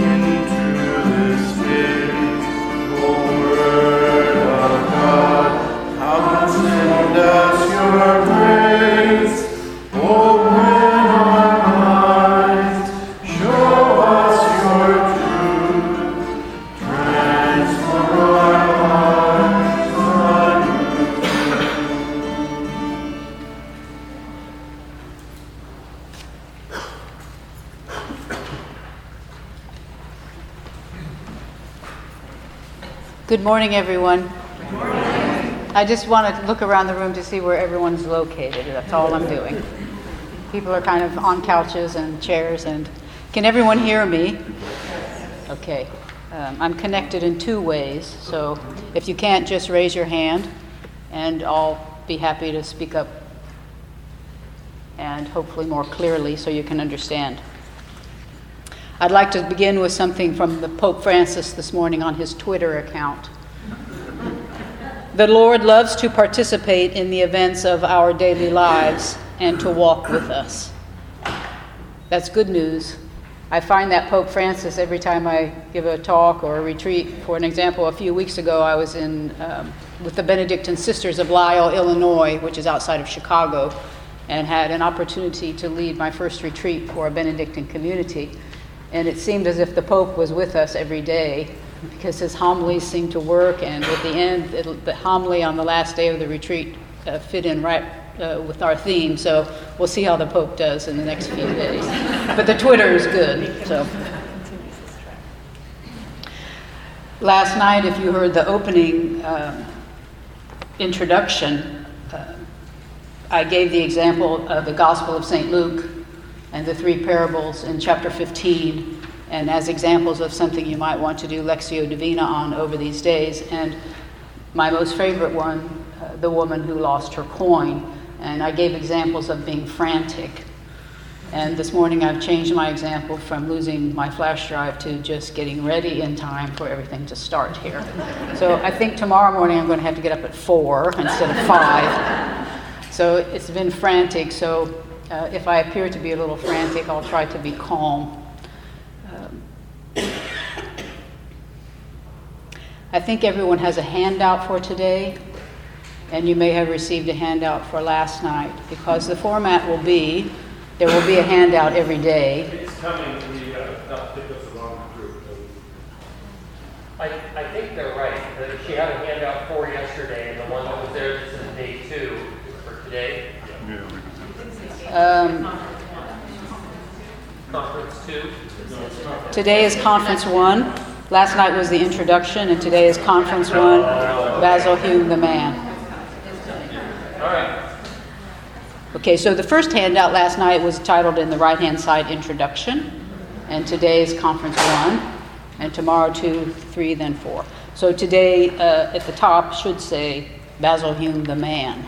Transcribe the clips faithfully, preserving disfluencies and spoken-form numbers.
Good morning, everyone. Good morning. I just want to look around the room to see where everyone's located. That's all I'm doing. People are kind of on couches and chairs, and can everyone hear me? Okay. Um, I'm connected in two ways, so if you can't, just raise your hand, and I'll be happy to speak up, and hopefully more clearly so you can understand. I'd like to begin with something from the Pope Francis this morning on his Twitter account. The Lord loves to participate in the events of our daily lives and to walk with us. That's good news. I find that Pope Francis every time I give a talk or a retreat. For an example, a few weeks ago I was in um, with the Benedictine Sisters of Lisle, Illinois, which is outside of Chicago, and had an opportunity to lead my first retreat for a Benedictine community. And it seemed as if the Pope was with us every day because his homilies seemed to work, and at the end, it, the homily on the last day of the retreat uh, fit in right uh, with our theme. So we'll see how the Pope does in the next few days. But the Twitter is good. So last night, if you heard the opening um, introduction, uh, I gave the example of the Gospel of Saint Luke and the three parables in chapter fifteen, and as examples of something you might want to do Lectio Divina on over these days. And my most favorite one, uh, the woman who lost her coin, and I gave examples of being frantic. And this morning I've changed my example from losing my flash drive to just getting ready in time for everything to start here. So I think tomorrow morning I'm going to have to get up at four instead of five. So it's been frantic, so Uh, if I appear to be a little frantic, I'll try to be calm. Um, I think everyone has a handout for today, and you may have received a handout for last night, because the format will be, there will be a handout every day. It's coming, we uh, not pick us the wrong group. I, I think they're right. That she had a handout for yesterday, and the one that was there, this is day two, is for today. Yeah. Um, Conference two. today is conference one. Last night was the introduction, and today is conference one, Basil Hume the Man. All right. Okay, so the first handout last night was titled in the right-hand side, Introduction, and today is conference one, and tomorrow two, three, then four. So today uh, at the top should say Basil Hume the Man.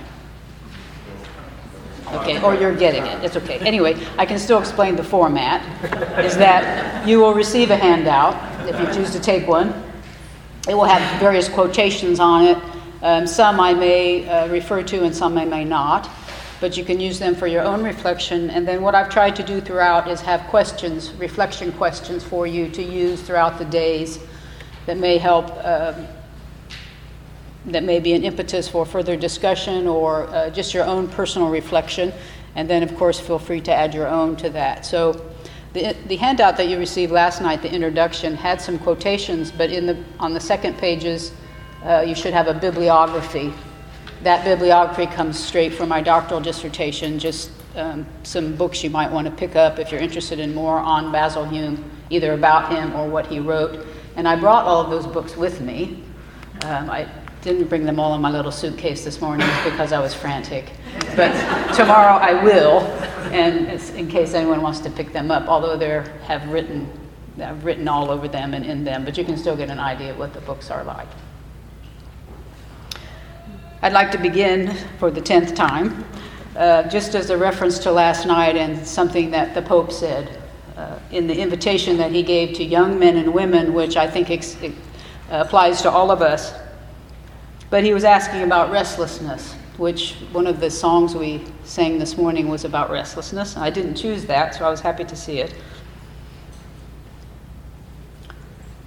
Okay, or you're getting it. It's okay. Anyway, I can still explain the format. Is that you will receive a handout if you choose to take one. It will have various quotations on it. Um, some I may uh, refer to and some I may not. But you can use them for your own reflection. And then what I've tried to do throughout is have questions, reflection questions for you to use throughout the days that may help um, that may be an impetus for further discussion or uh, just your own personal reflection. And then, of course, feel free to add your own to that. So the, the handout that you received last night, the introduction, had some quotations, but in the on the second pages, uh, you should have a bibliography. That bibliography comes straight from my doctoral dissertation, just um, some books you might want to pick up if you're interested in more on Basil Hume, either about him or what he wrote. And I brought all of those books with me. Um, I didn't bring them all in my little suitcase this morning because I was frantic. But tomorrow I will, and it's in case anyone wants to pick them up, although they have written, I've written all over them and in them, but you can still get an idea of what the books are like. I'd like to begin for the tenth time, uh, just as a reference to last night and something that the Pope said uh, in the invitation that he gave to young men and women, which I think ex- it, uh, applies to all of us. But he was asking about restlessness, which one of the songs we sang this morning was about restlessness. I didn't choose that, so I was happy to see it.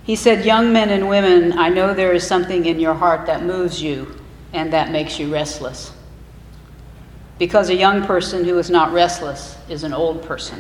He said, "Young men and women, I know there is something in your heart that moves you and that makes you restless. Because a young person who is not restless is an old person.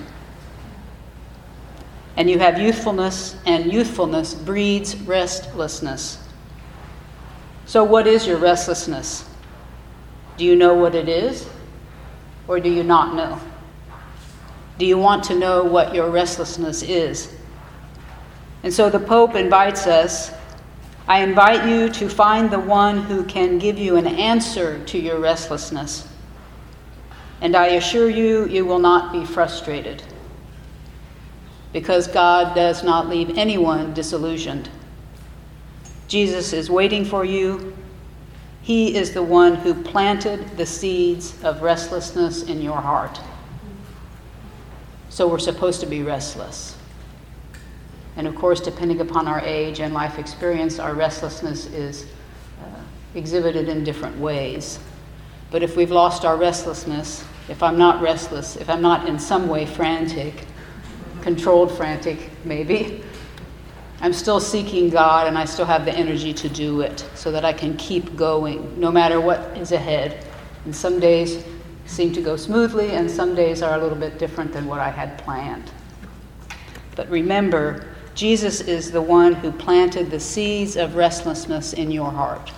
And you have youthfulness, and youthfulness breeds restlessness. So what is your restlessness? Do you know what it is, or do you not know? Do you want to know what your restlessness is?" And so the Pope invites us, I invite you to find the one who can give you an answer to your restlessness. And I assure you, you will not be frustrated, because God does not leave anyone disillusioned. Jesus is waiting for you. He is the one who planted the seeds of restlessness in your heart. So we're supposed to be restless. And of course, depending upon our age and life experience, our restlessness is uh, exhibited in different ways. But if we've lost our restlessness, if I'm not restless, if I'm not in some way frantic, controlled frantic maybe, I'm still seeking God, and I still have the energy to do it so that I can keep going no matter what is ahead. And some days seem to go smoothly, and some days are a little bit different than what I had planned. But remember, Jesus is the one who planted the seeds of restlessness in your heart.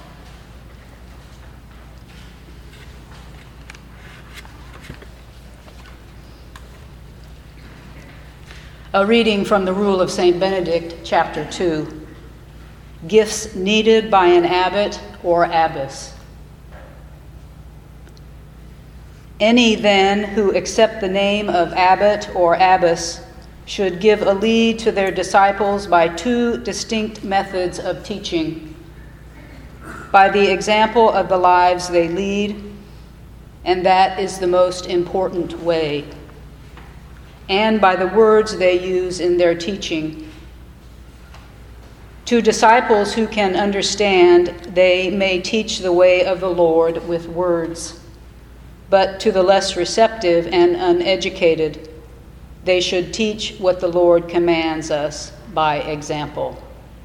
A reading from the Rule of Saint Benedict, chapter two. Gifts needed by an abbot or abbess. Any, then, who accept the name of abbot or abbess should give a lead to their disciples by two distinct methods of teaching: by the example of the lives they lead, and that is the most important way, and by the words they use in their teaching. To disciples who can understand, they may teach the way of the Lord with words, but to the less receptive and uneducated, they should teach what the Lord commands us by example.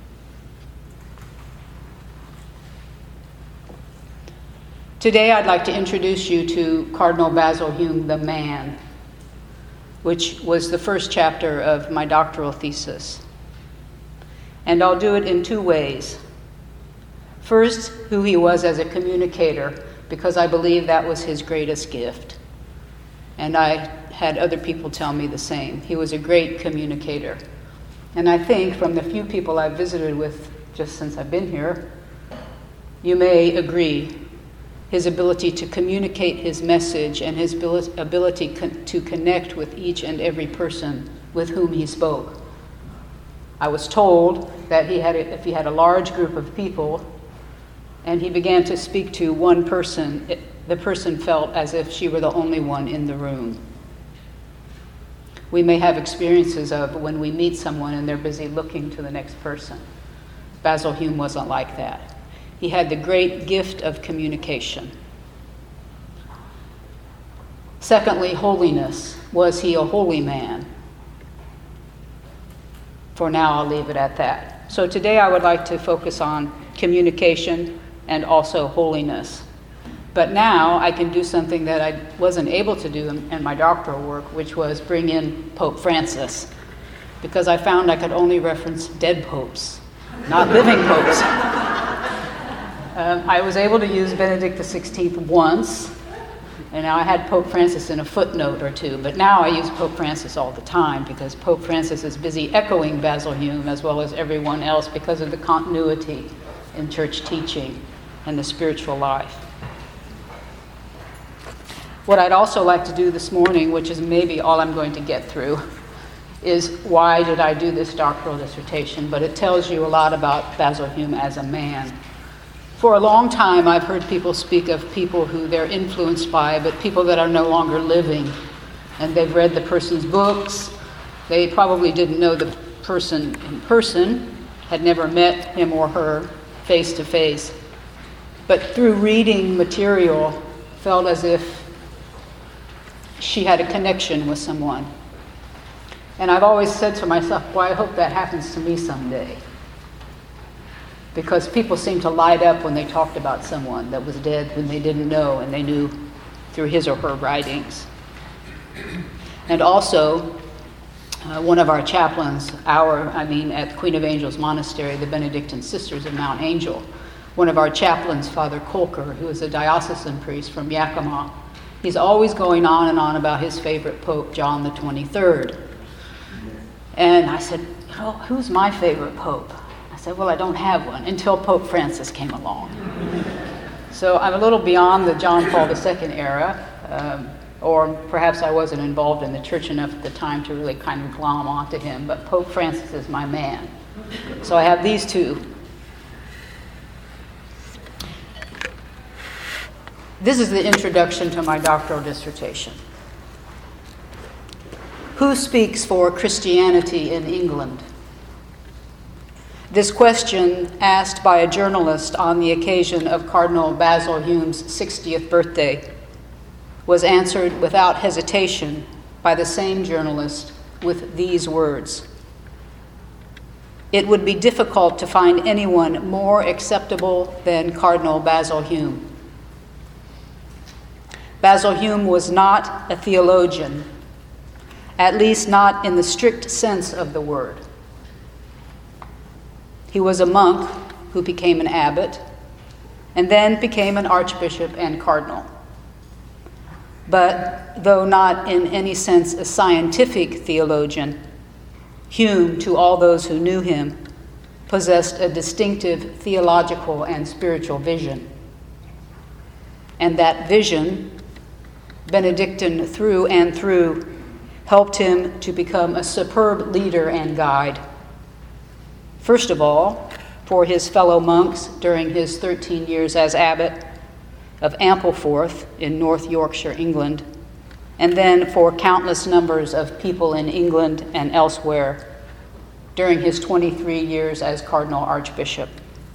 Today I'd like to introduce you to Cardinal Basil Hume, the man, which was the first chapter of my doctoral thesis. And I'll do it in two ways. First, who he was as a communicator, because I believe that was his greatest gift. And I had other people tell me the same. He was a great communicator. And I think from the few people I've visited with just since I've been here, you may agree. His ability to communicate his message and his ability con- to connect with each and every person with whom he spoke. I was told that he had a, if he had a large group of people and he began to speak to one person, it, the person felt as if she were the only one in the room. We may have experiences of when we meet someone and they're busy looking to the next person. Basil Hume wasn't like that. He had the great gift of communication. Secondly, holiness. Was he a holy man? For now, I'll leave it at that. So today I would like to focus on communication and also holiness. But now I can do something that I wasn't able to do in, in my doctoral work, which was bring in Pope Francis, because I found I could only reference dead popes, not living popes. Um, I was able to use Benedict the sixteenth once, and now I had Pope Francis in a footnote or two, but now I use Pope Francis all the time because Pope Francis is busy echoing Basil Hume as well as everyone else because of the continuity in church teaching and the spiritual life. What I'd also like to do this morning, which is maybe all I'm going to get through, is why did I do this doctoral dissertation, but it tells you a lot about Basil Hume as a man. For a long time, I've heard people speak of people who they're influenced by, but people that are no longer living. And they've read the person's books. They probably didn't know the person in person, had never met him or her face to face. But through reading material, felt as if she had a connection with someone. And I've always said to myself, well, I hope that happens to me someday. because people seemed to light up when they talked about someone that was dead when they didn't know, and they knew through his or her writings. And also, uh, one of our chaplains, our, I mean, at Queen of Angels Monastery, the Benedictine Sisters of Mount Angel, one of our chaplains, Father Kolker, who is a diocesan priest from Yakima, he's always going on and on about his favorite Pope, John the twenty-third. And I said, oh, who's my favorite Pope? I said, well, I don't have one, until Pope Francis came along. So I'm a little beyond the John Paul the Second era, um, or perhaps I wasn't involved in the church enough at the time to really kind of glom onto him, but Pope Francis is my man. So I have these two. This is the introduction to my doctoral dissertation. Who speaks for Christianity in England? This question, asked by a journalist on the occasion of Cardinal Basil Hume's sixtieth birthday, was answered without hesitation by the same journalist with these words: "It would be difficult to find anyone more acceptable than Cardinal Basil Hume." Basil Hume was not a theologian, at least not in the strict sense of the word. He was a monk who became an abbot and then became an archbishop and cardinal. But though not in any sense a scientific theologian, Hume, to all those who knew him, possessed a distinctive theological and spiritual vision. And that vision, Benedictine through and through, helped him to become a superb leader and guide. First of all, for his fellow monks during his thirteen years as abbot of Ampleforth in North Yorkshire, England, and then for countless numbers of people in England and elsewhere during his twenty-three years as Cardinal Archbishop.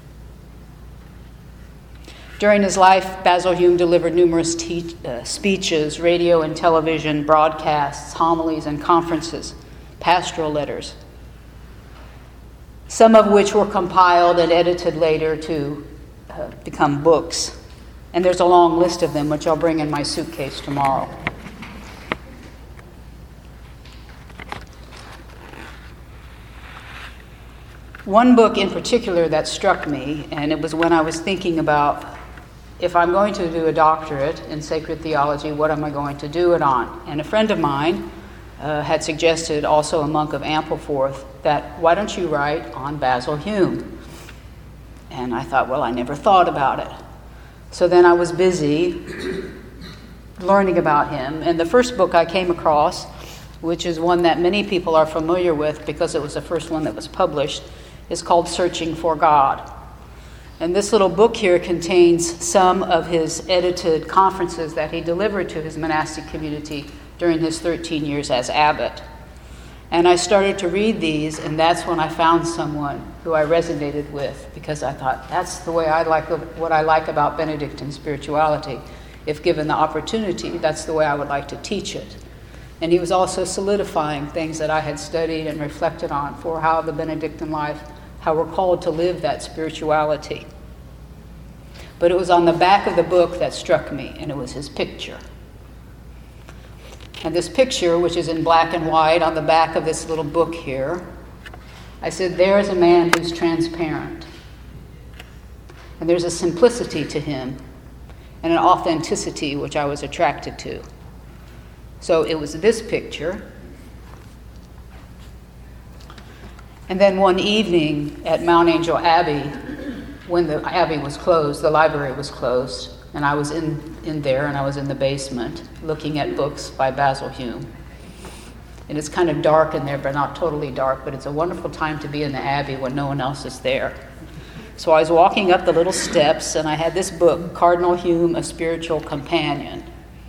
During his life, Basil Hume delivered numerous te- uh, speeches, radio and television broadcasts, homilies and conferences, pastoral letters, some of which were compiled and edited later to uh, become books. And there's a long list of them, which I'll bring in my suitcase tomorrow. One book in particular that struck me, and it was when I was thinking about, if I'm going to do a doctorate in sacred theology, what am I going to do it on? And a friend of mine uh, had suggested, also a monk of Ampleforth, that why don't you write on Basil Hume? And I thought, well, I never thought about it. So then I was busy learning about him. And the first book I came across, which is one that many people are familiar with because it was the first one that was published, is called Searching for God. And this little book here contains some of his edited conferences that he delivered to his monastic community during his thirteen years as abbot. And I started to read these, and that's when I found someone who I resonated with, because I thought, that's the way I like, what I like about Benedictine spirituality. If given the opportunity, that's the way I would like to teach it. And he was also solidifying things that I had studied and reflected on for how the Benedictine life, how we're called to live that spirituality. But it was on the back of the book that struck me, and it was his picture. And this picture, which is in black and white on the back of this little book here, I said, there's a man who's transparent. And there's a simplicity to him and an authenticity which I was attracted to. So it was this picture. And then one evening at Mount Angel Abbey, when the abbey was closed, the library was closed, and I was in, in there, and I was in the basement looking at books by Basil Hume. And it's kind of dark in there, but not totally dark, but it's a wonderful time to be in the abbey when no one else is there. So I was walking up the little steps, and I had this book, Cardinal Hume, A Spiritual Companion.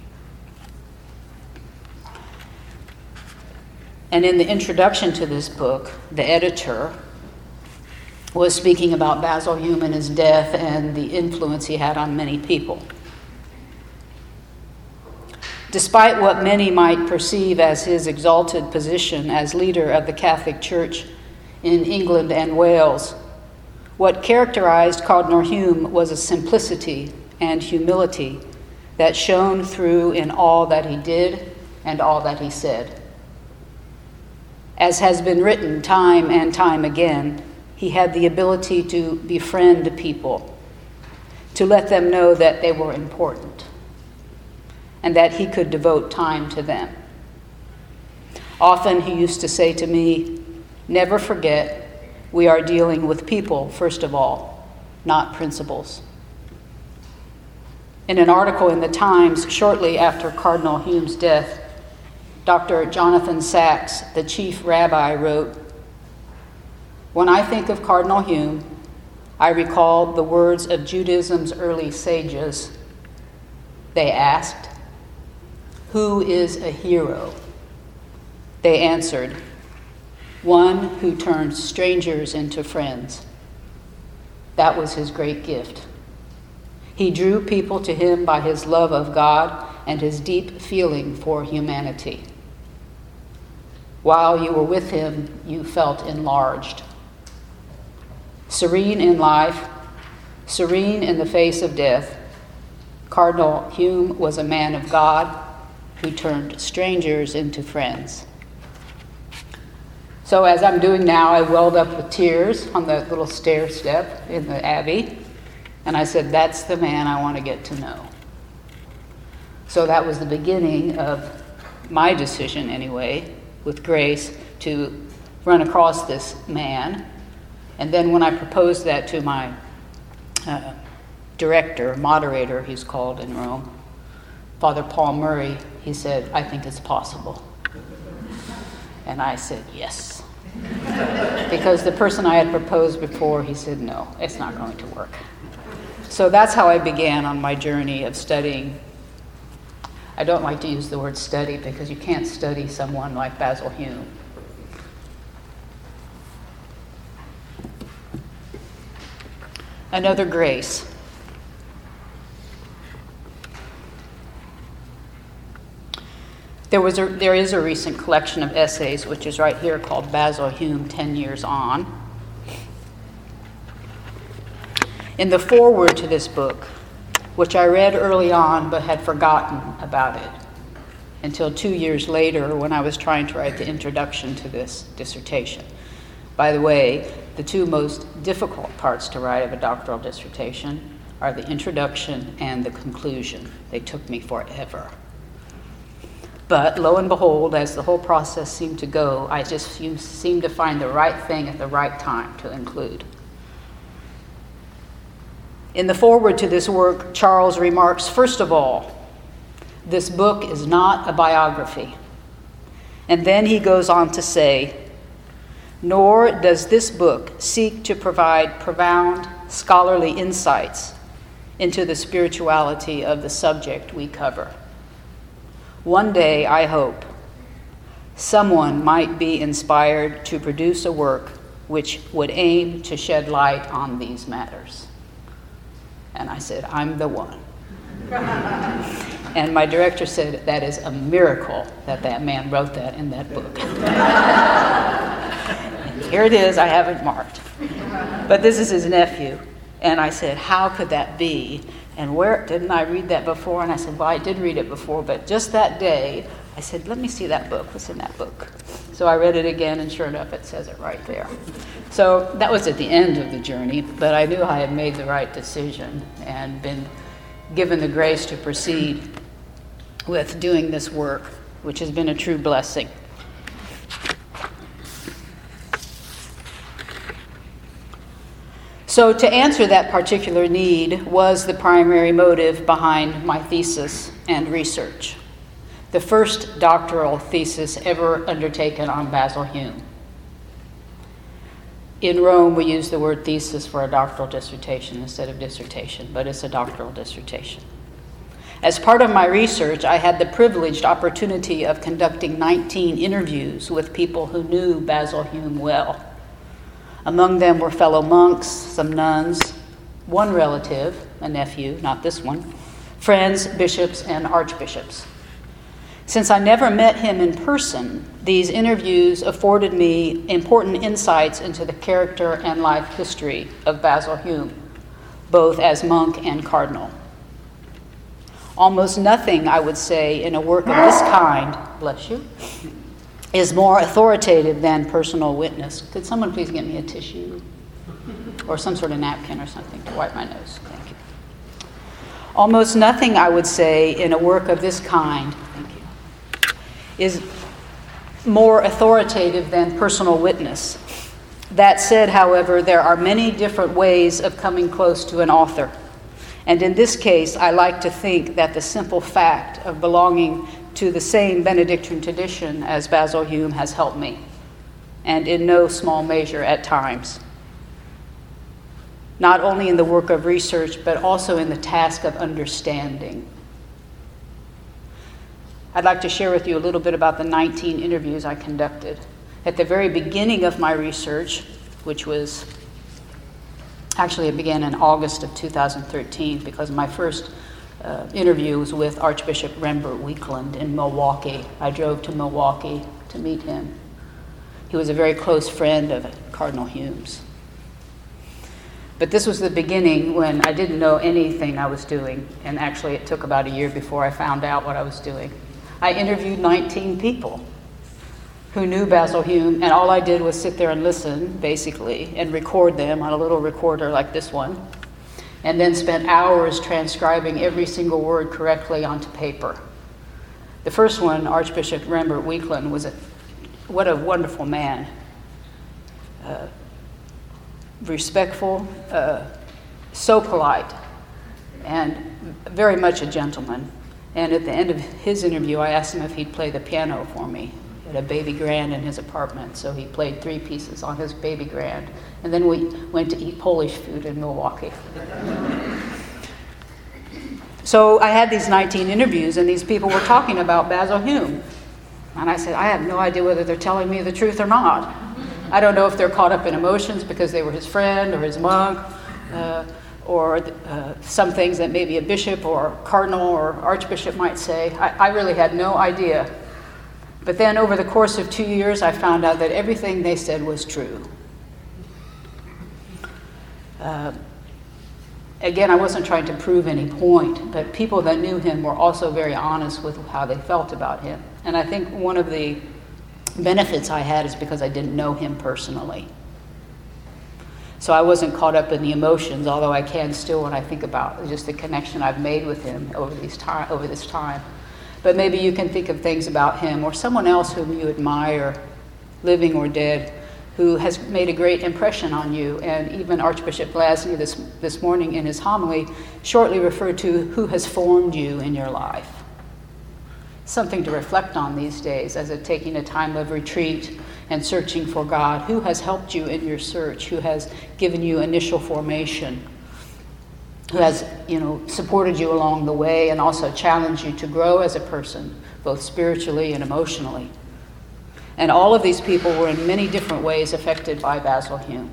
And in the introduction to this book, the editor was speaking about Basil Hume and his death and the influence he had on many people. Despite what many might perceive as his exalted position as leader of the Catholic Church in England and Wales, What characterized Cardinal Hume was a simplicity and humility that shone through in all that he did and all that he said. As has been written time and time again, he had the ability to befriend people, to let them know that they were important, and that he could devote time to them. Often he used to say to me, "Never forget, we are dealing with people, first of all, not principles." In an article in the Times shortly after Cardinal Hume's death, Doctor Jonathan Sacks, the chief rabbi, wrote, "When I think of Cardinal Hume, I recall the words of Judaism's early sages. They asked, 'Who is a hero?' They answered, 'One who turns strangers into friends.' That was his great gift. He drew people to him by his love of God and his deep feeling for humanity. While you were with him, you felt enlarged. Serene in life, serene in the face of death, Cardinal Hume was a man of God who turned strangers into friends." So as I'm doing now, I welled up with tears on the little stair step in the Abbey, and I said, that's the man I want to get to know. So that was the beginning of my decision, anyway, with Grace, to run across this man. And then when I proposed that to my uh, director, moderator, he's called in Rome, Father Paul Murray, he said, "I think it's possible." And I said, yes. Because the person I had proposed before, he said, no, it's not going to work. So that's how I began on my journey of studying. I don't like to use the word study because you can't study someone like Basil Hume. Another grace. There was a, there is a recent collection of essays, which is right here, called Basil Hume, Ten Years On. In the foreword to this book, which I read early on but had forgotten about it until two years later when I was trying to write the introduction to this dissertation. By the way, the two most difficult parts to write of a doctoral dissertation are the introduction and the conclusion. They took me forever. But lo and behold, as the whole process seemed to go, I just seemed to find the right thing at the right time to include. In the foreword to this work, Charles remarks, first of all, this book is not a biography. And then he goes on to say, nor does this book seek to provide profound scholarly insights into the spirituality of the subject we cover. One day, I hope, someone might be inspired to produce a work which would aim to shed light on these matters. And I said, I'm the one. And my director said, that is a miracle that that man wrote that in that book. And here it is, I have it marked. But this is his nephew. And I said, how could that be? And where, didn't I read that before? And I said, well, I did read it before, but just that day, I said, let me see that book. What's in that book? So I read it again, and sure enough, it says it right there. So that was at the end of the journey, but I knew I had made the right decision and been given the grace to proceed with doing this work, which has been a true blessing. So to answer that particular need was the primary motive behind my thesis and research, the first doctoral thesis ever undertaken on Basil Hume. In Rome, we use the word thesis for a doctoral dissertation instead of dissertation, but it's a doctoral dissertation. As part of my research, I had the privileged opportunity of conducting nineteen interviews with people who knew Basil Hume well. Among them were fellow monks, some nuns, one relative, a nephew, not this one, friends, bishops, and archbishops. Since I never met him in person, these interviews afforded me important insights into the character and life history of Basil Hume, both as monk and cardinal. Almost nothing, I would say, in a work of this kind, bless you, is more authoritative than personal witness. Could someone please get me a tissue or some sort of napkin or something to wipe my nose? Thank you. Almost nothing, I would say, in a work of this kind, thank you, is more authoritative than personal witness. That said, however, there are many different ways of coming close to an author. And in this case, I like to think that the simple fact of belonging to the same Benedictine tradition as Basil Hume has helped me, and in no small measure at times. Not only in the work of research, but also in the task of understanding. I'd like to share with you a little bit about the nineteen interviews I conducted. At the very beginning of my research, which was, actually it began in August of two thousand thirteen, because my first uh, interview was with Archbishop Rembert Weekland in Milwaukee. I drove to Milwaukee to meet him. He was a very close friend of Cardinal Hume's. But this was the beginning when I didn't know anything I was doing, and actually it took about a year before I found out what I was doing. I interviewed nineteen people who knew Basil Hume, and all I did was sit there and listen, basically, and record them on a little recorder like this one, and then spent hours transcribing every single word correctly onto paper. The first one, Archbishop Rembert Weekland, was a, what a wonderful man. Uh, respectful, uh, so polite, and very much a gentleman. And at the end of his interview, I asked him if he'd play the piano for me. He had a baby grand in his apartment, so he played three pieces on his baby grand. And then we went to eat Polish food in Milwaukee. So I had these nineteen interviews, and these people were talking about Basil Hume. And I said, I have no idea whether they're telling me the truth or not. I don't know if they're caught up in emotions because they were his friend or his monk, uh, or uh, some things that maybe a bishop or cardinal or archbishop might say. I, I really had no idea. But then over the course of two years, I found out that everything they said was true. Uh, again, I wasn't trying to prove any point, but people that knew him were also very honest with how they felt about him. And I think one of the benefits I had is because I didn't know him personally. So I wasn't caught up in the emotions, although I can still when I think about just the connection I've made with him over, these time, over this time. But maybe you can think of things about him or someone else whom you admire, living or dead, who has made a great impression on you. And even Archbishop Glasney this, this morning in his homily shortly referred to who has formed you in your life. Something to reflect on these days as a taking a time of retreat and searching for God. Who has helped you in your search? Who has given you initial formation? Who has, you know, supported you along the way and also challenged you to grow as a person, both spiritually and emotionally? And all of these people were in many different ways affected by Basil Hume.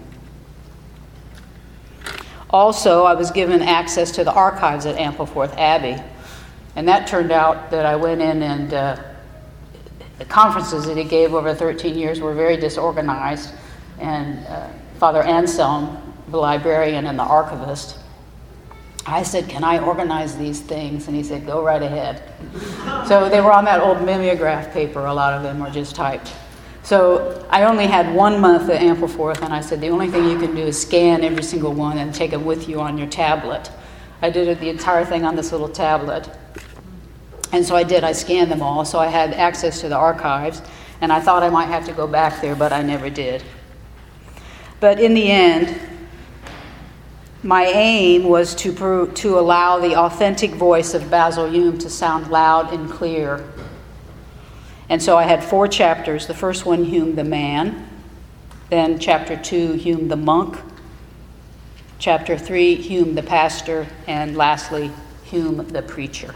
Also, I was given access to the archives at Ampleforth Abbey. And that turned out that I went in and uh, the conferences that he gave over thirteen years were very disorganized. And uh, Father Anselm, the librarian and the archivist, I said, can I organize these things? And he said, go right ahead. So they were on that old mimeograph paper, a lot of them were just typed. So I only had one month at Ampleforth, and I said, the only thing you can do is scan every single one and take it with you on your tablet. I did it, the entire thing on this little tablet. And so I did, I scanned them all, so I had access to the archives, and I thought I might have to go back there, but I never did. But in the end, my aim was to, pro- to allow the authentic voice of Basil Hume to sound loud and clear. And so I had four chapters. The first one, Hume the man. Then chapter two, Hume the monk. Chapter three, Hume the pastor. And lastly, Hume the preacher.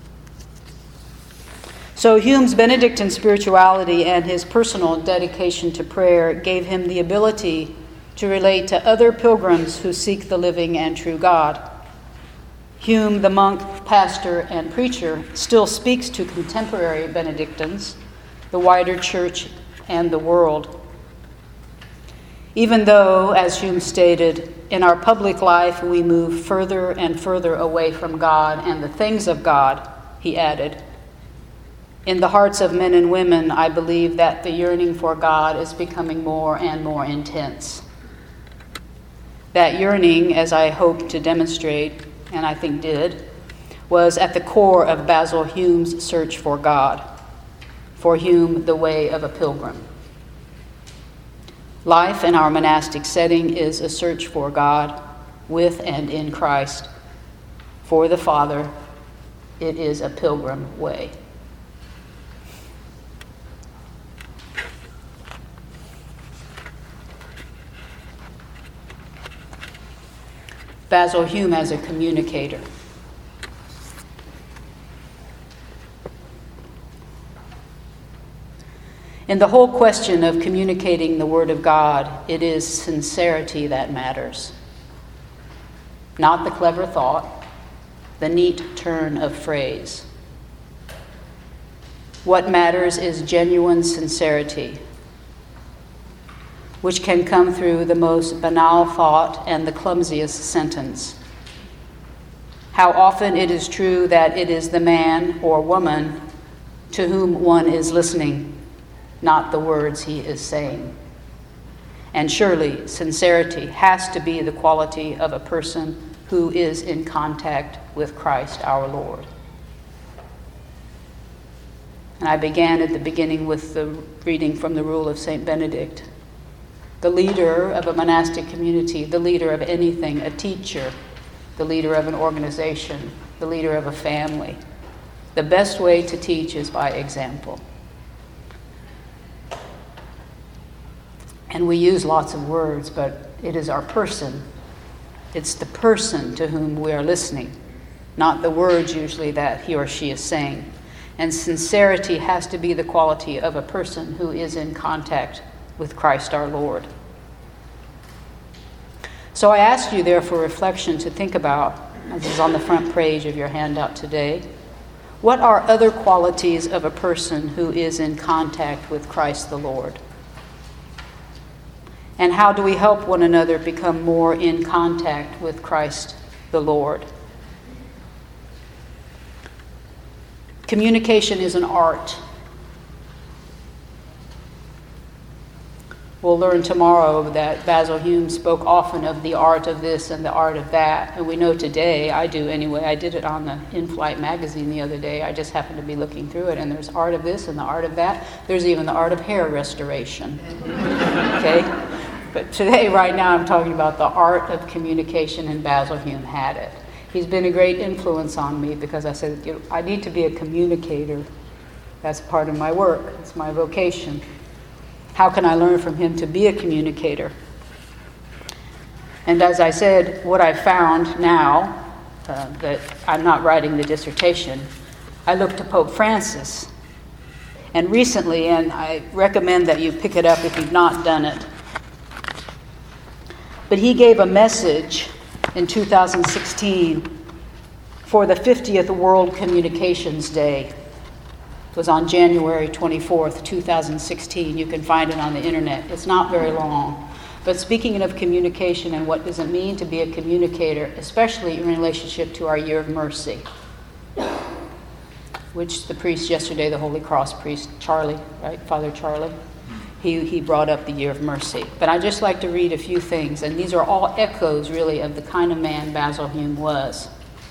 So Hume's Benedictine spirituality and his personal dedication to prayer gave him the ability to relate to other pilgrims who seek the living and true God. Hume, the monk, pastor, and preacher, still speaks to contemporary Benedictines, the wider church, and the world. Even though, as Hume stated, in our public life we move further and further away from God and the things of God, he added, in the hearts of men and women, I believe that the yearning for God is becoming more and more intense. That yearning, as I hope to demonstrate, and I think did, was at the core of Basil Hume's search for God. For Hume, the way of a pilgrim. Life in our monastic setting is a search for God with and in Christ. For the Father, it is a pilgrim way. Basil Hume as a communicator. In the whole question of communicating the Word of God, it is sincerity that matters. Not the clever thought, the neat turn of phrase. What matters is genuine sincerity, which can come through the most banal thought and the clumsiest sentence. How often it is true that it is the man or woman to whom one is listening, not the words he is saying. And surely sincerity has to be the quality of a person who is in contact with Christ our Lord. And I began at the beginning with the reading from the Rule of Saint Benedict. The leader of a monastic community, the leader of anything, a teacher, the leader of an organization, the leader of a family. The best way to teach is by example. And we use lots of words, but it is our person. It's the person to whom we are listening, not the words usually that he or she is saying. And sincerity has to be the quality of a person who is in contact with Christ our Lord. So I ask you there for reflection to think about, as is on the front page of your handout today, what are other qualities of a person who is in contact with Christ the Lord? And how do we help one another become more in contact with Christ the Lord? Communication is an art. We'll learn tomorrow that Basil Hume spoke often of the art of this and the art of that. And we know today, I do anyway, I did it on the In-Flight magazine the other day. I just happened to be looking through it, and there's art of this and the art of that. There's even the art of hair restoration. Okay? But today, right now, I'm talking about the art of communication, and Basil Hume had it. He's been a great influence on me because I said, you know, I need to be a communicator. That's part of my work. It's my vocation. How can I learn from him to be a communicator? And as I said, what I found now, uh, that I'm not writing the dissertation, I looked to Pope Francis. And recently, and I recommend that you pick it up if you've not done it, but he gave a message in two thousand sixteen for the fiftieth World Communications Day. It was on January twenty-fourth, two thousand sixteen. You can find it on the internet. It's not very long. But speaking of communication and what does it mean to be a communicator, especially in relationship to our Year of Mercy, which the priest yesterday, the Holy Cross priest, Charlie, right, Father Charlie, he, he brought up the Year of Mercy. But I'd just like to read a few things, and these are all echoes, really, of the kind of man Basil Hume was.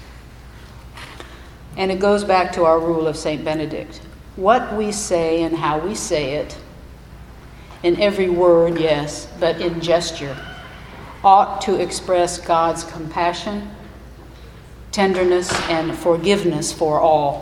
And it goes back to our Rule of Saint Benedict. What we say and how we say it, in every word, yes, but in gesture, ought to express God's compassion, tenderness, and forgiveness for all.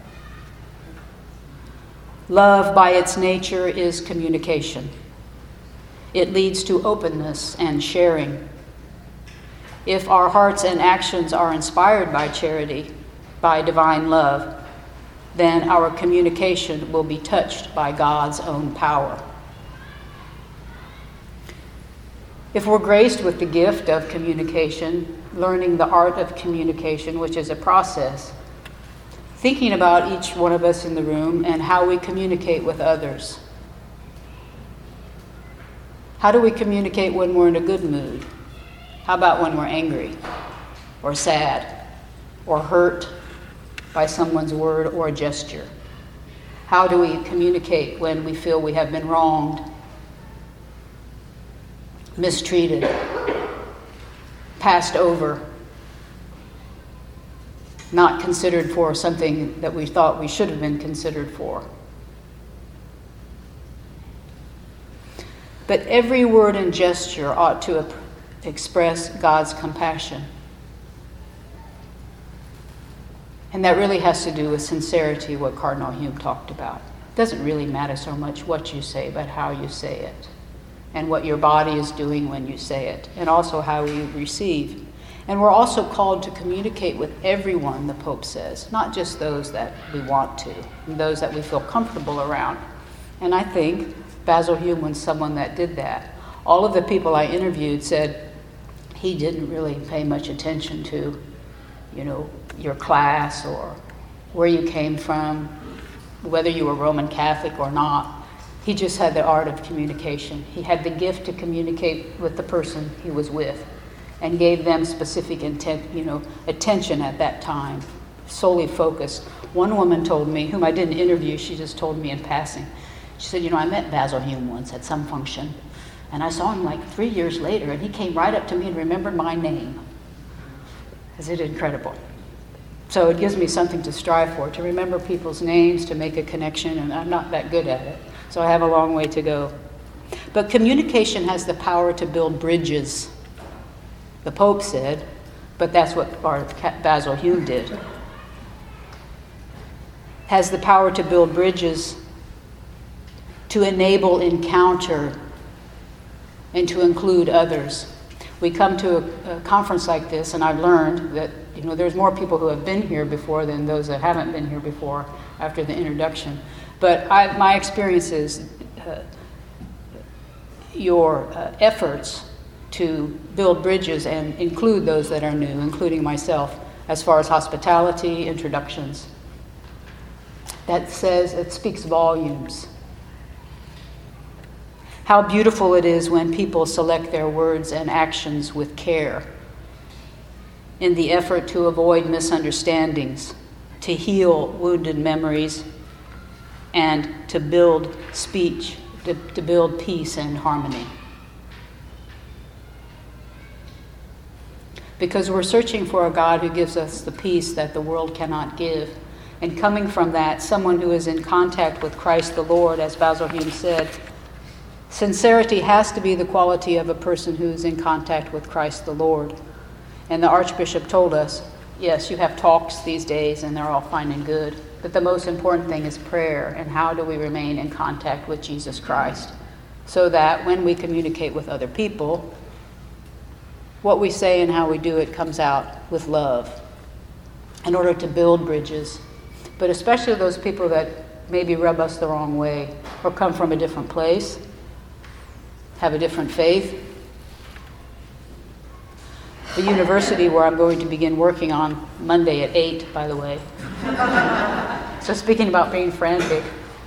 Love, by its nature, is communication. It leads to openness and sharing. If our hearts and actions are inspired by charity, by divine love, then our communication will be touched by God's own power. If we're graced with the gift of communication, learning the art of communication, which is a process, thinking about each one of us in the room and how we communicate with others. How do we communicate when we're in a good mood? How about when we're angry or sad or hurt by someone's word or gesture? How do we communicate when we feel we have been wronged, mistreated, passed over, not considered for something that we thought we should have been considered for? But every word and gesture ought to express God's compassion. And that really has to do with sincerity, what Cardinal Hume talked about. It doesn't really matter so much what you say, but how you say it, and what your body is doing when you say it, and also how you receive. And we're also called to communicate with everyone, the Pope says, not just those that we want to, and those that we feel comfortable around. And I think Basil Hume was someone that did that. All of the people I interviewed said he didn't really pay much attention to, you know, your class or where you came from, whether you were Roman Catholic or not. He just had the art of communication. He had the gift to communicate with the person he was with and gave them specific intent, you know, attention at that time, solely focused. One woman told me, whom I didn't interview, she just told me in passing. She said, you know, I met Basil Hume once at some function, and I saw him like three years later, and he came right up to me and remembered my name. Is it incredible? So it gives me something to strive for, to remember people's names, to make a connection, and I'm not that good at it. So I have a long way to go. But communication has the power to build bridges. The Pope said, but that's what Basil Hume did. Has the power to build bridges, to enable encounter, and to include others. We come to a, a conference like this, and I've learned that, you know, there's more people who have been here before than those that haven't been here before after the introduction. But I, my experience is uh, your uh, efforts to build bridges and include those that are new, including myself, as far as hospitality, introductions. That says, it speaks volumes. How beautiful it is when people select their words and actions with care in the effort to avoid misunderstandings, to heal wounded memories, and to build speech, to, to build peace and harmony. Because we're searching for a God who gives us the peace that the world cannot give. And coming from that, someone who is in contact with Christ the Lord, as Basil Hume said, sincerity has to be the quality of a person who is in contact with Christ the Lord. And the Archbishop told us, yes, you have talks these days and they're all fine and good, but the most important thing is prayer, and how do we remain in contact with Jesus Christ, so that when we communicate with other people, what we say and how we do it comes out with love in order to build bridges. But especially those people that maybe rub us the wrong way or come from a different place, have a different faith. The university where I'm going to begin working on Monday at eight, by the way. So speaking about being frantic,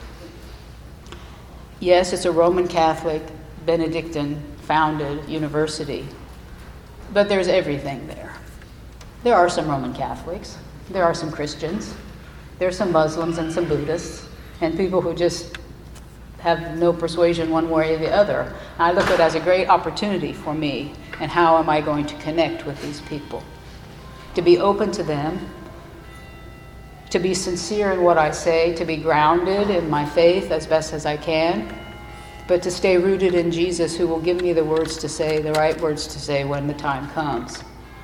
yes, it's a Roman Catholic, Benedictine founded university, but there's everything there. There are some Roman Catholics, there are some Christians, there are some Muslims and some Buddhists, and people who just have no persuasion one way or the other. I look at it as a great opportunity for me, and how am I going to connect with these people? To be open to them, to be sincere in what I say, to be grounded in my faith as best as I can, but to stay rooted in Jesus, who will give me the words to say, the right words to say when the time comes.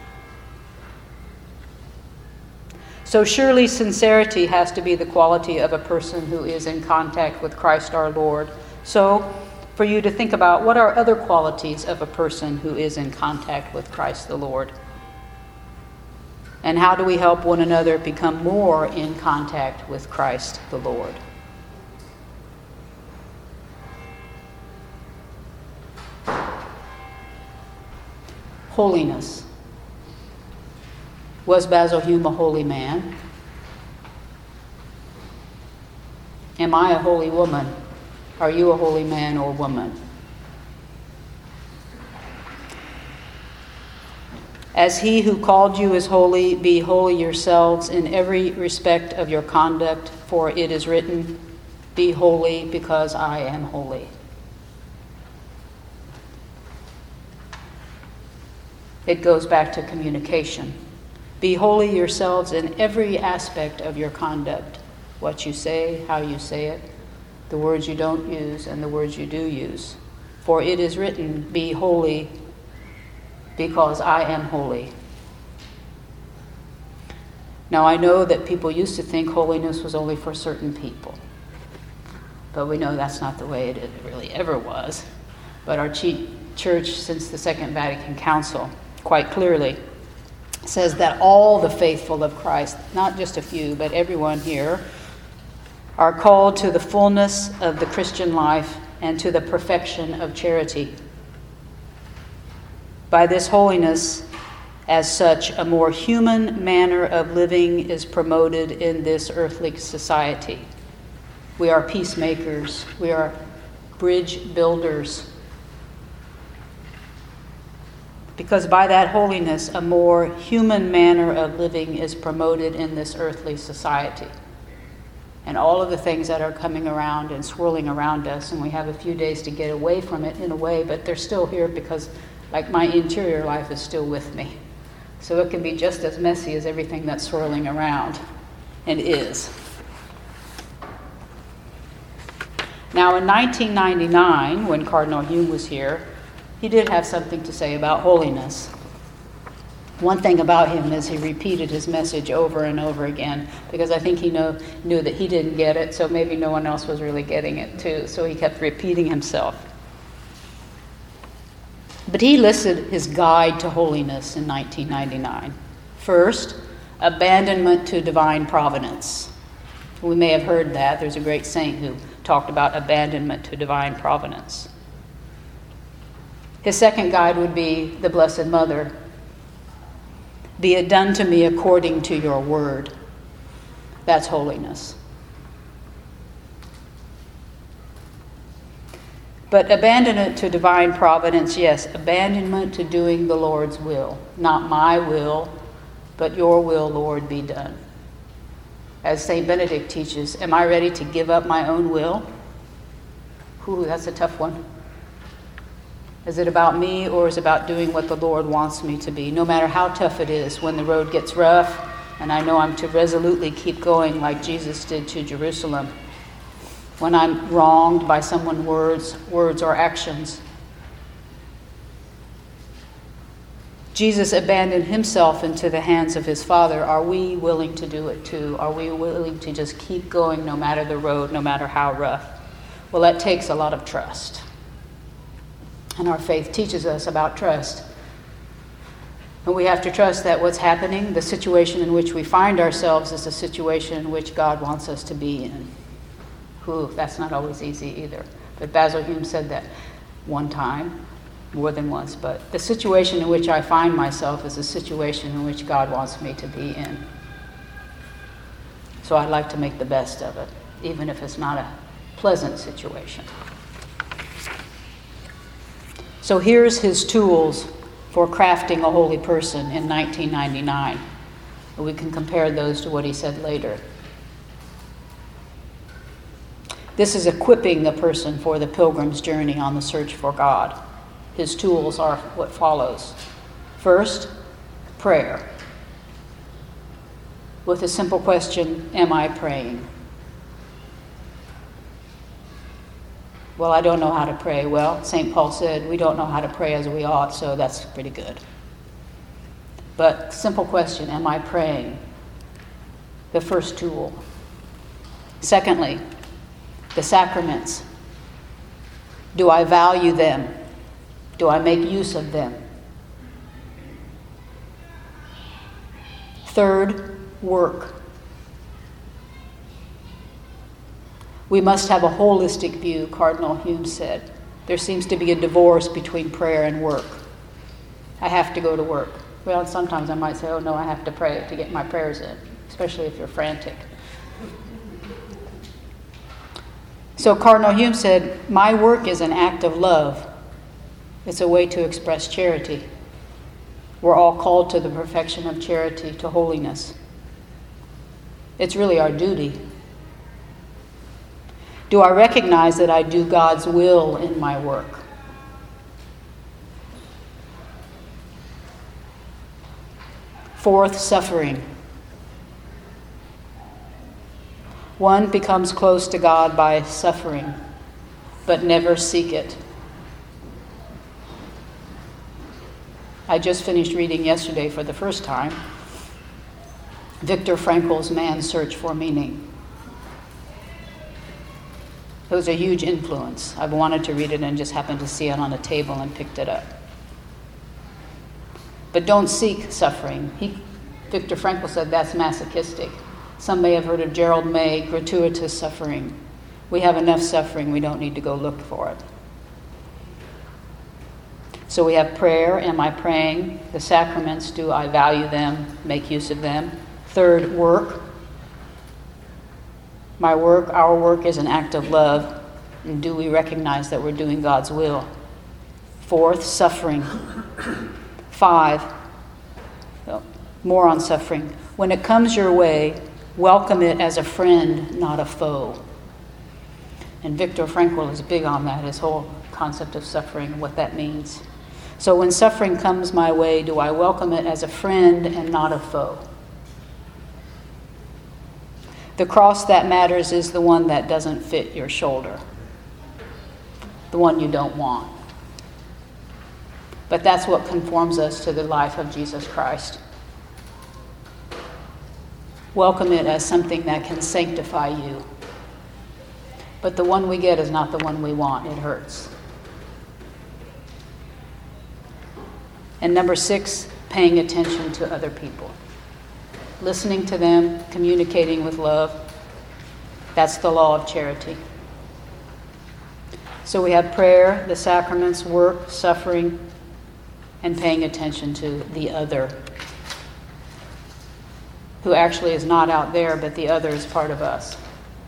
So surely sincerity has to be the quality of a person who is in contact with Christ our Lord. So for you to think about, what are other qualities of a person who is in contact with Christ the Lord? And how do we help one another become more in contact with Christ the Lord? holiness. Was Basil Hume a holy man? Am I a holy woman? Are you a holy man or woman? As he who called you is holy, be holy yourselves in every respect of your conduct, for it is written, be holy because I am holy. It goes back to communication. Be holy yourselves in every aspect of your conduct. What you say, how you say it, the words you don't use, and the words you do use. For it is written, be holy because I am holy. Now I know that people used to think holiness was only for certain people. But we know that's not the way it really ever was. But our church, since the Second Vatican Council, quite clearly says that all the faithful of Christ, not just a few, but everyone here, are called to the fullness of the Christian life and to the perfection of charity. By this holiness, as such, a more human manner of living is promoted in this earthly society. We are peacemakers. We are bridge builders. Because by that holiness, a more human manner of living is promoted in this earthly society. And all of the things that are coming around and swirling around us, and we have a few days to get away from it in a way, but they're still here because, like, my interior life is still with me. So it can be just as messy as everything that's swirling around, and is. Now, in nineteen ninety-nine, when Cardinal Hume was here, he did have something to say about holiness. One thing about him is he repeated his message over and over again, because I think he know, knew that he didn't get it, so maybe no one else was really getting it too. So he kept repeating himself. But he listed his guide to holiness in nineteen ninety-nine. First, abandonment to divine providence. We may have heard that. There's a great saint who talked about abandonment to divine providence. His second guide would be the Blessed Mother. Be it done to me according to your word. That's holiness. But abandonment to divine providence, yes, abandonment to doing the Lord's will. Not my will, but your will, Lord, be done. As Saint Benedict teaches, am I ready to give up my own will? Ooh, that's a tough one. Is it about me, or is it about doing what the Lord wants me to be? No matter how tough it is, when the road gets rough, and I know I'm to resolutely keep going like Jesus did to Jerusalem. When I'm wronged by someone's words, words or actions. Jesus abandoned himself into the hands of his Father. Are we willing to do it too? Are we willing to just keep going no matter the road, no matter how rough? Well, that takes a lot of trust. And our faith teaches us about trust. And we have to trust that what's happening, the situation in which we find ourselves, is a situation in which God wants us to be in. Ooh, that's not always easy either. But Basil Hume said that one time, more than once. But the situation in which I find myself is a situation in which God wants me to be in. So I'd like to make the best of it, even if it's not a pleasant situation. So here's his tools for crafting a holy person in nineteen ninety-nine. We can compare those to what he said later. This is equipping a person for the pilgrim's journey on the search for God. His tools are what follows. First, prayer. With a simple question, am I praying? Well, I don't know how to pray. Well, Saint Paul said we don't know how to pray as we ought, so that's pretty good. But simple question, am I praying? The first tool. Secondly, the sacraments. Do I value them? Do I make use of them? Third, work. We must have a holistic view, Cardinal Hume said. There seems to be a divorce between prayer and work. I have to go to work. Well, and sometimes I might say, oh no, I have to pray to get my prayers in, especially if you're frantic. So Cardinal Hume said, my work is an act of love. It's a way to express charity. We're all called to the perfection of charity, to holiness. It's really our duty. Do I recognize that I do God's will in my work? Fourth, suffering. One becomes close to God by suffering, but never seek it. I just finished reading yesterday for the first time Viktor Frankl's Man's Search for Meaning. It was a huge influence. I've wanted to read it and just happened to see it on a table and picked it up. But don't seek suffering. He, Viktor Frankl said that's masochistic. Some may have heard of Gerald May, gratuitous suffering. We have enough suffering, we don't need to go look for it. So we have prayer. Am I praying? The sacraments, do I value them, make use of them? Third, work. My work, our work is an act of love. And do we recognize that we're doing God's will? Fourth, suffering. Five, well, more on suffering. When it comes your way, welcome it as a friend, not a foe. And Viktor Frankl is big on that, his whole concept of suffering and what that means. So when suffering comes my way, do I welcome it as a friend and not a foe? The cross that matters is the one that doesn't fit your shoulder, the one you don't want. But that's what conforms us to the life of Jesus Christ. Welcome it as something that can sanctify you. But the one we get is not the one we want. It hurts. And number six, paying attention to other people. Listening to them, communicating with love. That's the law of charity. So we have prayer, the sacraments, work, suffering, and paying attention to the other, who actually is not out there, but the other is part of us.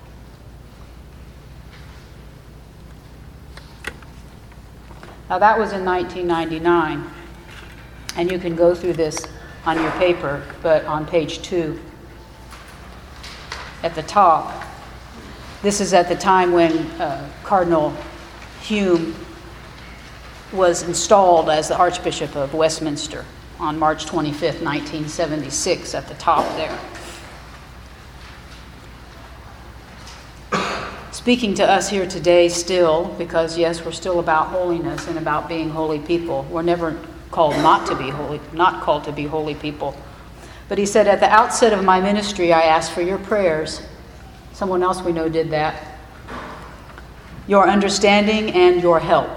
Now that was in nineteen ninety-nine, and you can go through this on your paper, but on page two, at the top, this is at the time when uh, Cardinal Hume was installed as the Archbishop of Westminster on March twenty-fifth, nineteen seventy-six, at the top there. Speaking to us here today still, because yes, we're still about holiness and about being holy people. We're never called not to be holy, not called to be holy people. But he said, at the outset of my ministry, I asked for your prayers. Someone else we know did that. Your understanding and your help.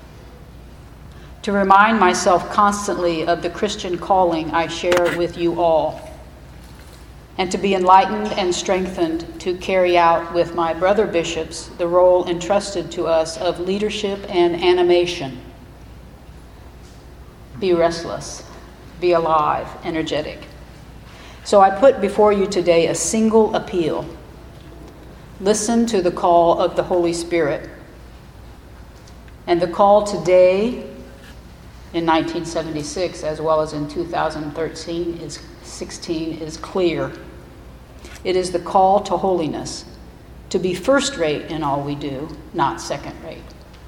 To remind myself constantly of the Christian calling I share with you all, and to be enlightened and strengthened to carry out with my brother bishops the role entrusted to us of leadership and animation. Be restless, be alive, energetic. So I put before you today a single appeal. Listen to the call of the Holy Spirit. And the call today, in nineteen seventy-six, as well as in two thousand thirteen, is sixteen, is clear. It is the call to holiness, to be first rate in all we do, not second rate.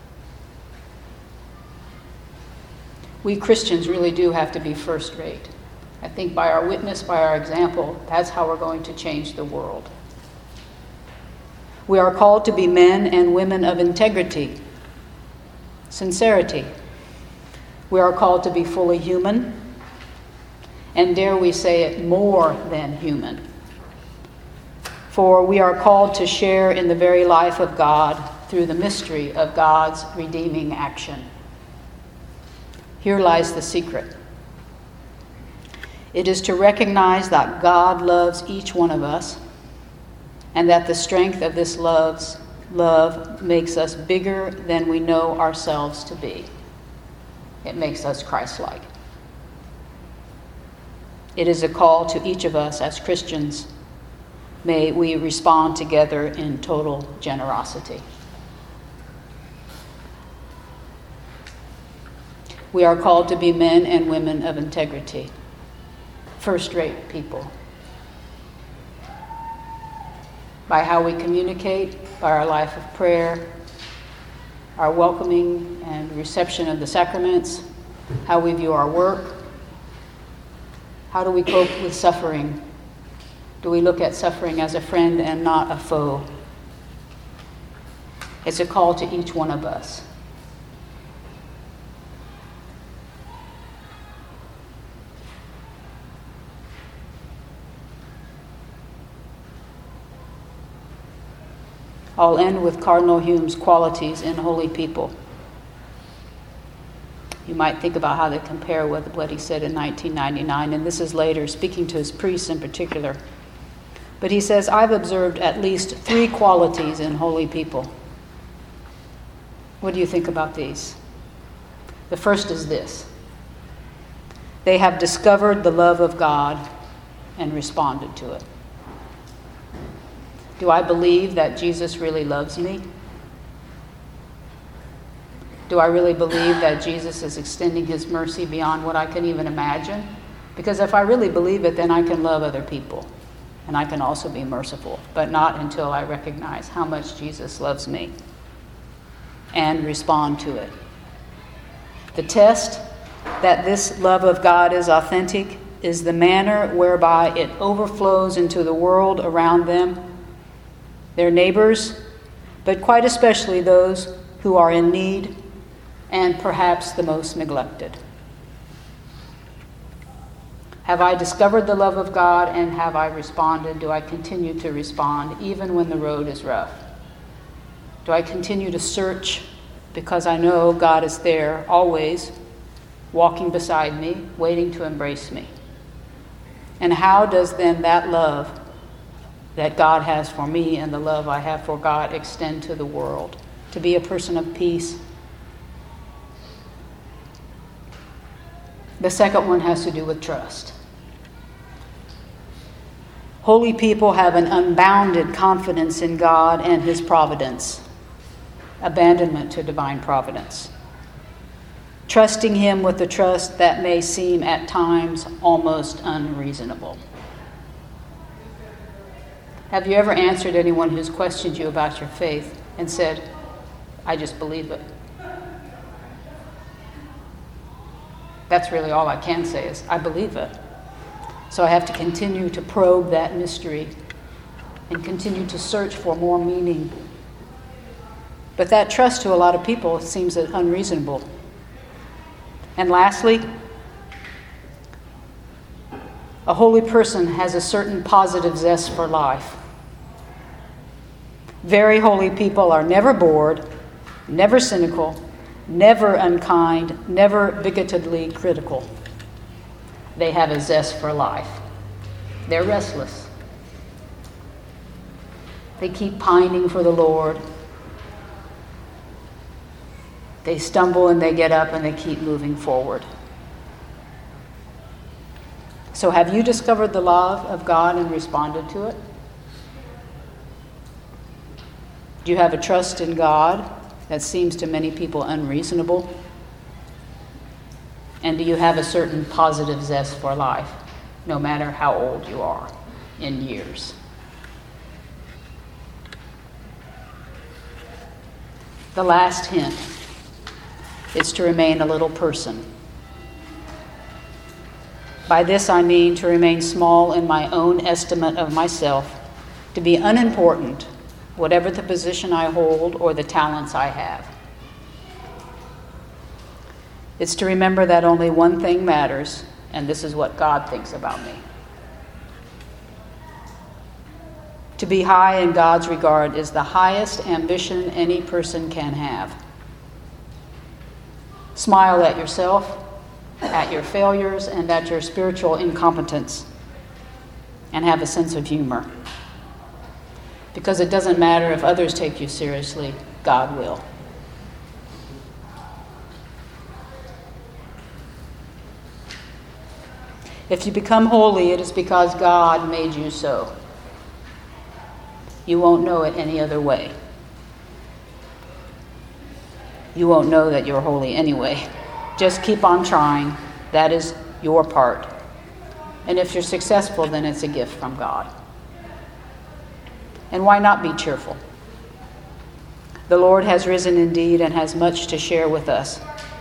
We Christians really do have to be first rate. I think by our witness, by our example, that's how we're going to change the world. We are called to be men and women of integrity, sincerity. We are called to be fully human, and dare we say it, more than human. For we are called to share in the very life of God through the mystery of God's redeeming action. Here lies the secret. It is to recognize that God loves each one of us, and that the strength of this love's love makes us bigger than we know ourselves to be. It makes us Christ-like. It is a call to each of us as Christians. May we respond together in total generosity. We are called to be men and women of integrity, first-rate people. By how we communicate, by our life of prayer, our welcoming and reception of the sacraments, how we view our work, how do we cope with suffering? Do we look at suffering as a friend and not a foe? It's a call to each one of us. I'll end with Cardinal Hume's qualities in holy people. You might think about how they compare with what he said in nineteen ninety-nine, and this is later, speaking to his priests in particular. But he says, I've observed at least three qualities in holy people. What do you think about these? The first is this. They have discovered the love of God and responded to it. Do I believe that Jesus really loves me? Do I really believe that Jesus is extending his mercy beyond what I can even imagine? Because if I really believe it, then I can love other people. And I can also be merciful, but not until I recognize how much Jesus loves me and respond to it. The test that this love of God is authentic is the manner whereby it overflows into the world around them, their neighbors, but quite especially those who are in need and perhaps the most neglected. Have I discovered the love of God and have I responded? Do I continue to respond even when the road is rough? Do I continue to search because I know God is there always, walking beside me, waiting to embrace me? And how does then that love that God has for me and the love I have for God extend to the world? To be a person of peace. The second one has to do with trust. Holy people have an unbounded confidence in God and his providence, abandonment to divine providence, trusting him with a trust that may seem at times almost unreasonable. Have you ever answered anyone who's questioned you about your faith and said, I just believe it? That's really all I can say is, I believe it. So I have to continue to probe that mystery and continue to search for more meaning. But that trust to a lot of people seems unreasonable. And lastly, a holy person has a certain positive zest for life. Very holy people are never bored, never cynical, never unkind, never bigotedly critical. They have a zest for life. They're restless. They keep pining for the Lord. They stumble and they get up and they keep moving forward. So have you discovered the love of God and responded to it? Do you have a trust in God that seems to many people unreasonable? And do you have a certain positive zest for life, no matter how old you are in years? The last hint is to remain a little person. By this I mean to remain small in my own estimate of myself, to be unimportant, whatever the position I hold or the talents I have. It's to remember that only one thing matters, and this is what God thinks about me. To be high in God's regard is the highest ambition any person can have. Smile at yourself, at your failures, and at your spiritual incompetence, and have a sense of humor. Because it doesn't matter if others take you seriously, God will. If you become holy, it is because God made you so. You won't know it any other way. You won't know that you're holy anyway. Just keep on trying. That is your part. And if you're successful, then it's a gift from God. And why not be cheerful? The Lord has risen indeed and has much to share with us.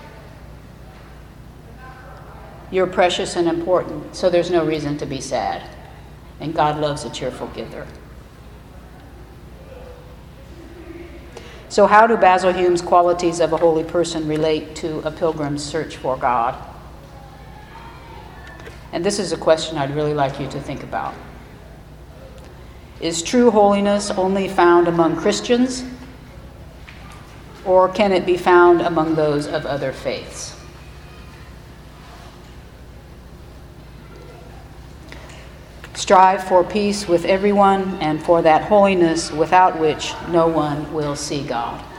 You're precious and important, so there's no reason to be sad. And God loves a cheerful giver. So how do Basil Hume's qualities of a holy person relate to a pilgrim's search for God? And this is a question I'd really like you to think about. Is true holiness only found among Christians, or can it be found among those of other faiths? Strive for peace with everyone and for that holiness without which no one will see God.